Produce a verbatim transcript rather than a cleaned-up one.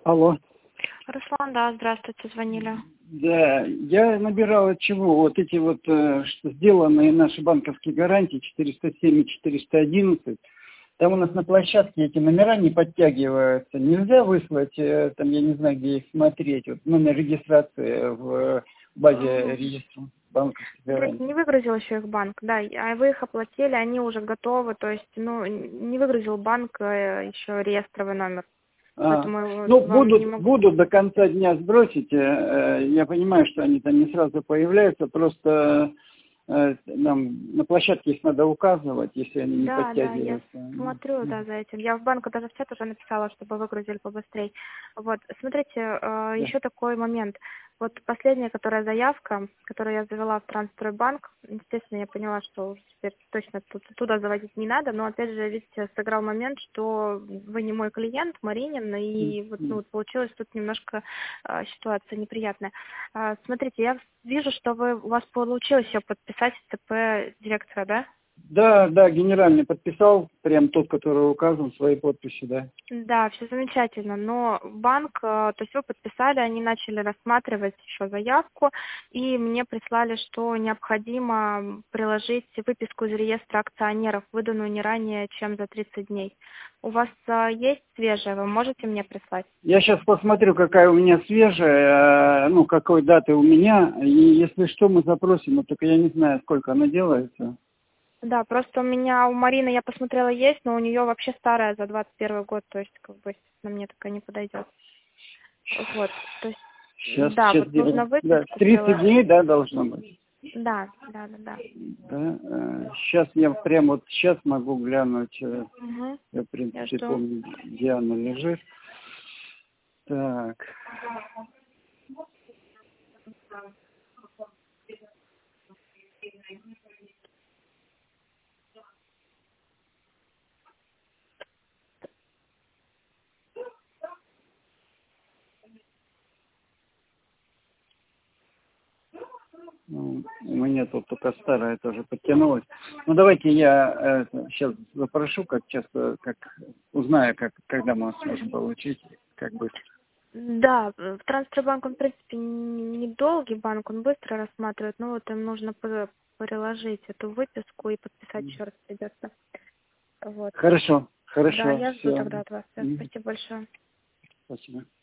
Алло. Руслан, да, здравствуйте, звонили. Да, я набирал от чего? Вот эти вот, э, что сделанные наши банковские гарантии четыреста семь и четыреста одиннадцать. Там у нас на площадке эти номера не подтягиваются. Нельзя выслать, э, там, я не знаю, где их смотреть, вот номер регистрации в базе регистра банковских Смотрите, гарантий. не выгрузил еще их банк, да, а вы их оплатили, они уже готовы, то есть, ну, не выгрузил банк э, еще реестровый номер. А, Поэтому ну, вам не будут, могу... будут до конца дня сбросить. э, Я понимаю, что они там не сразу появляются, просто э, нам на площадке их надо указывать, если они не Да, да, я подтягиваются. смотрю, да, за этим. Я в банку даже в чат уже написала, чтобы выгрузили побыстрее. Вот, смотрите, э, Да. еще такой момент. Вот последняя, которая заявка, которую я завела в Трансстройбанк, естественно, я поняла, что уже теперь точно тут, туда заводить не надо, но опять же, видите, сыграл момент, что вы не мой клиент, Маринин, и вот, ну, вот получилась тут немножко э, ситуация неприятная. Э, смотрите, я вижу, что вы, у вас получилось ее подписать ТП директора, да? Да, да, генеральный подписал, прям тот, который указан, своей подписью, да. Да, все замечательно, но банк, э, то есть вы подписали, они начали рассматривать еще заявку, и мне прислали, что необходимо приложить выписку из реестра акционеров, выданную не ранее, чем за тридцать дней. У вас э, есть свежая, вы можете мне прислать? Я сейчас посмотрю, какая у меня свежая, э, ну, какой даты у меня, и если что, мы запросим, но только я не знаю, сколько она делается. Да, просто у меня, у Марины, я посмотрела, есть, но у нее вообще старая за двадцать первый год, то есть, как бы, естественно, мне такая не подойдет. Вот, то есть, Сейчас, да, сейчас вот нужно делаем. Да, выписку тридцать приложить. дней, да, должно быть. Да, да, да, да. Да, сейчас я прям вот сейчас могу глянуть, э, Угу. я в Я принципе жду. помню, где она лежит. Так, ну, у меня тут только старая тоже подтянулась. Ну давайте я э, сейчас запрошу, как часто, как узнаю, как когда мы сможем получить, как быстро. Да, в Трансстройбанк, он, в принципе, не- недолгий банк, он быстро рассматривает, но вот им нужно по- приложить эту выписку и подписать еще раз придется. Вот. Хорошо, Да, хорошо, я жду все. тогда от вас. Всё, спасибо большое. Спасибо.